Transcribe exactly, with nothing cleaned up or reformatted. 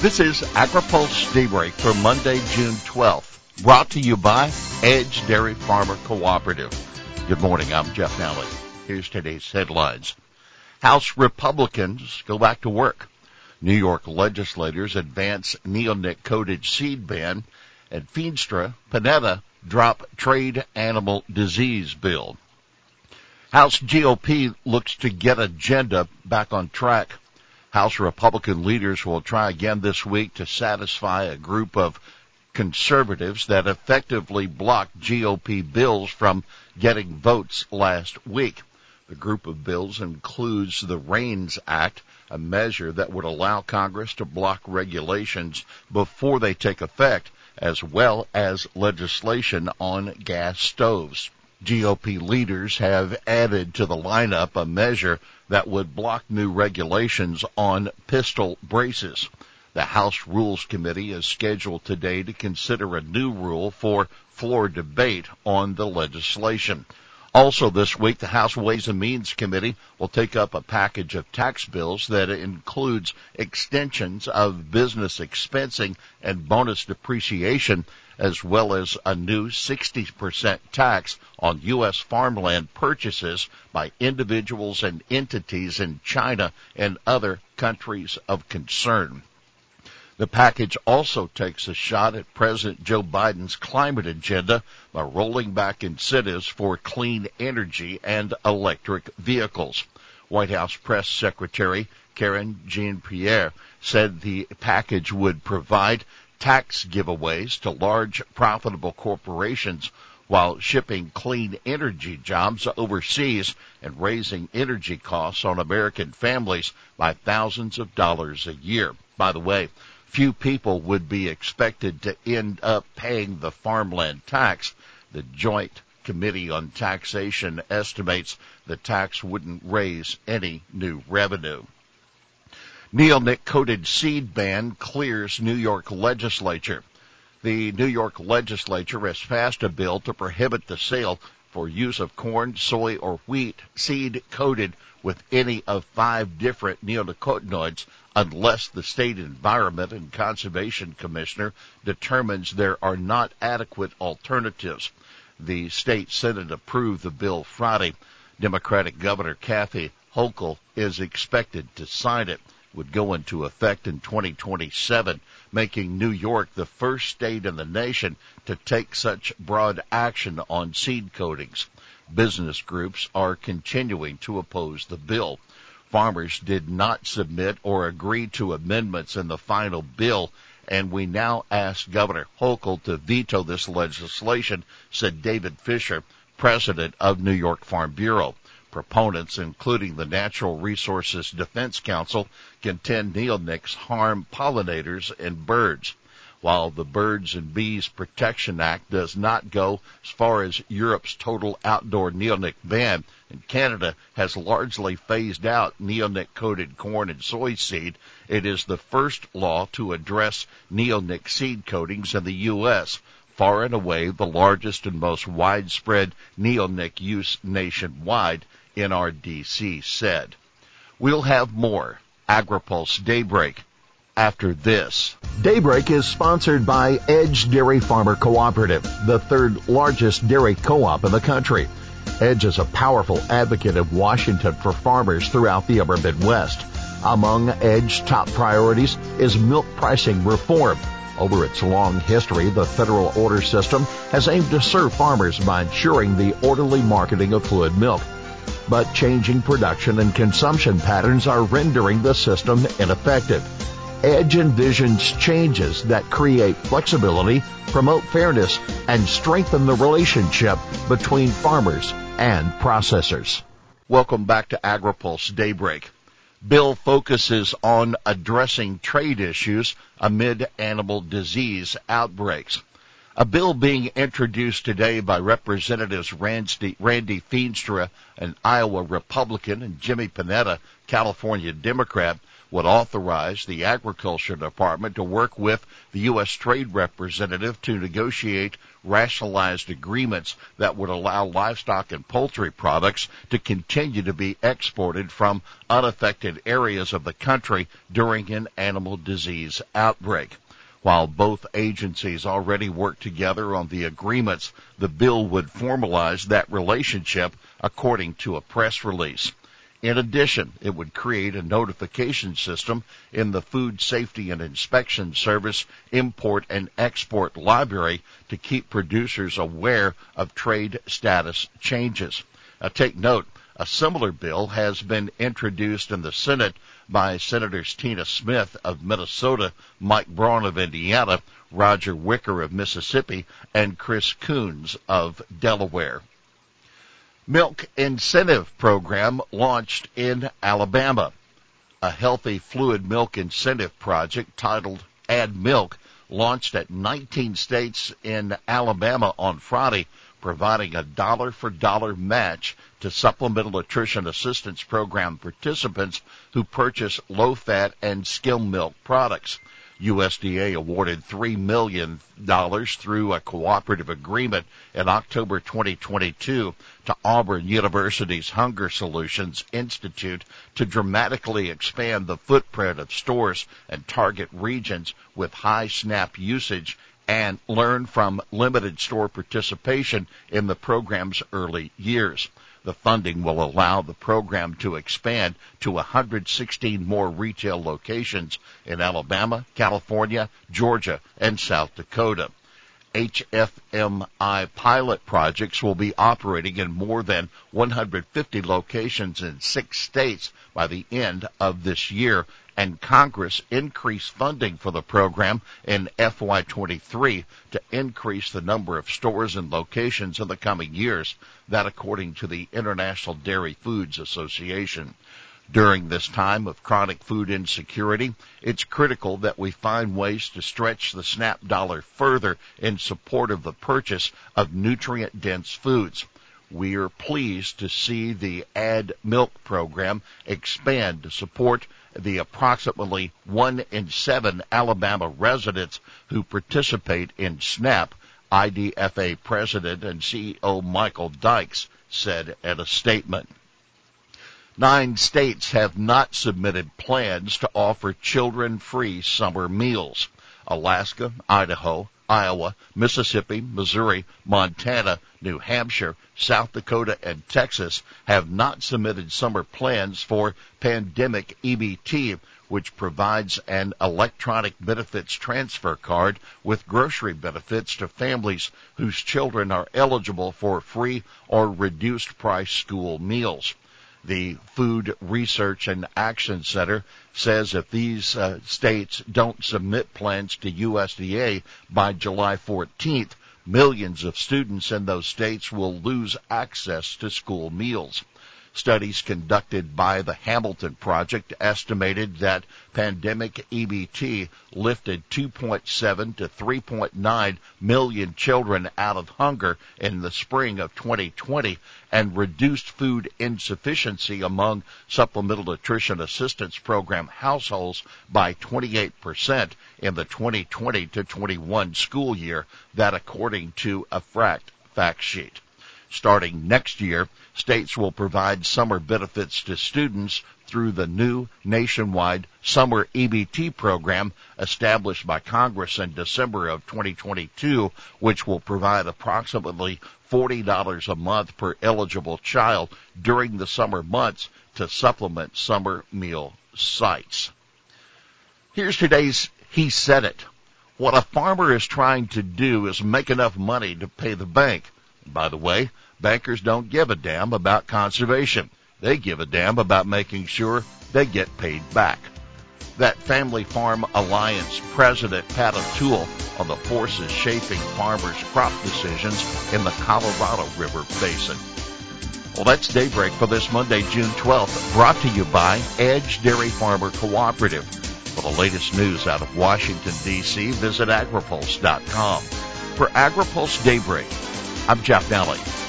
This is AgriPulse Daybreak for Monday, June twelfth, brought to you by Edge Dairy Farmer Cooperative. Good morning, I'm Jeff Nally. Here's today's headlines. House Republicans go back to work. New York legislators advance neonic-coated seed ban, and Feenstra, Panetta drop trade animal disease bill. House G O P looks to get agenda back on track. House Republican leaders will try again this week to satisfy a group of conservatives that effectively blocked G O P bills from getting votes last week. The group of bills includes the REINS Act, a measure that would allow Congress to block regulations before they take effect, as well as legislation on gas stoves. G O P leaders have added to the lineup a measure that would block new regulations on pistol braces. The House Rules Committee is scheduled today to consider a new rule for floor debate on the legislation. Also this week, the House Ways and Means Committee will take up a package of tax bills that includes extensions of business expensing and bonus depreciation, as well as a new sixty percent tax on U S farmland purchases by individuals and entities in China and other countries of concern. The package also takes a shot at President Joe Biden's climate agenda by rolling back incentives for clean energy and electric vehicles. White House Press Secretary Karine Jean-Pierre said the package would provide tax giveaways to large profitable corporations while shipping clean energy jobs overseas and raising energy costs on American families by thousands of dollars a year. By the way, few people would be expected to end up paying the farmland tax. The Joint Committee on Taxation estimates the tax wouldn't raise any new revenue. Neonic-coated seed ban clears New York legislature. The New York legislature has passed a bill to prohibit the sale for use of corn, soy, or wheat seed coated with any of five different neonicotinoids unless the state Environment and Conservation Commissioner determines there are not adequate alternatives. The state Senate approved the bill Friday. Democratic Governor Kathy Hochul is expected to sign it. It would go into effect in twenty twenty-seven, making New York the first state in the nation to take such broad action on seed coatings. Business groups are continuing to oppose the bill. Farmers did not submit or agree to amendments in the final bill, and we now ask Governor Hochul to veto this legislation, said David Fisher, president of New York Farm Bureau. Proponents, including the Natural Resources Defense Council, contend neonics harm pollinators and birds. While the Birds and Bees Protection Act does not go as far as Europe's total outdoor neonic ban, and Canada has largely phased out neonic-coated corn and soy seed, it is the first law to address neonic seed coatings in the U S, far and away the largest and most widespread neonic use nationwide, N R D C said. We'll have more AgriPulse Daybreak after this. Daybreak is sponsored by Edge Dairy Farmer Cooperative, the third largest dairy co-op in the country. Edge is a powerful advocate of Washington for farmers throughout the upper Midwest. Among Edge's top priorities is milk pricing reform. Over its long history, the federal order system has aimed to serve farmers by ensuring the orderly marketing of fluid milk. But changing production and consumption patterns are rendering the system ineffective. Edge envisions changes that create flexibility, promote fairness, and strengthen the relationship between farmers and processors. Welcome back to AgriPulse Daybreak. Bill focuses on addressing trade issues amid animal disease outbreaks. A bill being introduced today by Representatives Randy, Randy Feenstra, an Iowa Republican, and Jimmy Panetta, California Democrat, would authorize the Agriculture Department to work with the U S Trade Representative to negotiate rationalized agreements that would allow livestock and poultry products to continue to be exported from unaffected areas of the country during an animal disease outbreak. While both agencies already work together on the agreements, the bill would formalize that relationship, according to a press release. In addition, it would create a notification system in the Food Safety and Inspection Service Import and Export Library to keep producers aware of trade status changes. Now, take note, a similar bill has been introduced in the Senate by Senators Tina Smith of Minnesota, Mike Braun of Indiana, Roger Wicker of Mississippi, and Chris Coons of Delaware. Milk Incentive Program launched in Alabama. A healthy fluid milk incentive project titled Add Milk launched at nineteen states in Alabama on Friday, providing a dollar-for-dollar match to Supplemental Nutrition Assistance Program participants who purchase low-fat and skim milk products. U S D A awarded three million dollars through a cooperative agreement in October twenty twenty-two to Auburn University's Hunger Solutions Institute to dramatically expand the footprint of stores and target regions with high SNAP usage and learn from limited store participation in the program's early years. The funding will allow the program to expand to one hundred sixteen more retail locations in Alabama, California, Georgia, and South Dakota. H F M I pilot projects will be operating in more than one hundred fifty locations in six states by the end of this year, and Congress increased funding for the program in F Y twenty-three to increase the number of stores and locations in the coming years, that according to the International Dairy Foods Association. During this time of chronic food insecurity, it's critical that we find ways to stretch the SNAP dollar further in support of the purchase of nutrient-dense foods. We are pleased to see the Add Milk program expand to support the approximately one in seven Alabama residents who participate in SNAP, I D F A President and C E O Michael Dykes said in a statement. Nine states have not submitted plans to offer children-free summer meals. Alaska, Idaho, Iowa, Mississippi, Missouri, Montana, New Hampshire, South Dakota, and Texas have not submitted summer plans for Pandemic E B T, which provides an electronic benefits transfer card with grocery benefits to families whose children are eligible for free or reduced price school meals. The Food Research and Action Center says if these uh, states don't submit plans to U S D A by July fourteenth, millions of students in those states will lose access to school meals. Studies conducted by the Hamilton Project estimated that Pandemic E B T lifted two point seven to three point nine million children out of hunger in the spring of twenty twenty and reduced food insufficiency among Supplemental Nutrition Assistance Program households by twenty-eight percent in the twenty twenty to twenty-one school year, that according to a fact sheet. Starting next year, states will provide summer benefits to students through the new nationwide Summer E B T program established by Congress in December of twenty twenty-two, which will provide approximately forty dollars a month per eligible child during the summer months to supplement summer meal sites. Here's today's He Said It. What a farmer is trying to do is make enough money to pay the bank. By the way, bankers don't give a damn about conservation. They give a damn about making sure they get paid back. That Family Farm Alliance President Pat O'Toole on the forces shaping farmers' crop decisions in the Colorado River Basin. Well, that's Daybreak for this Monday, June twelfth, brought to you by Edge Dairy Farmer Cooperative. For the latest news out of Washington, D C, visit agripulse dot com. For AgriPulse Daybreak, I'm Jeff Nally.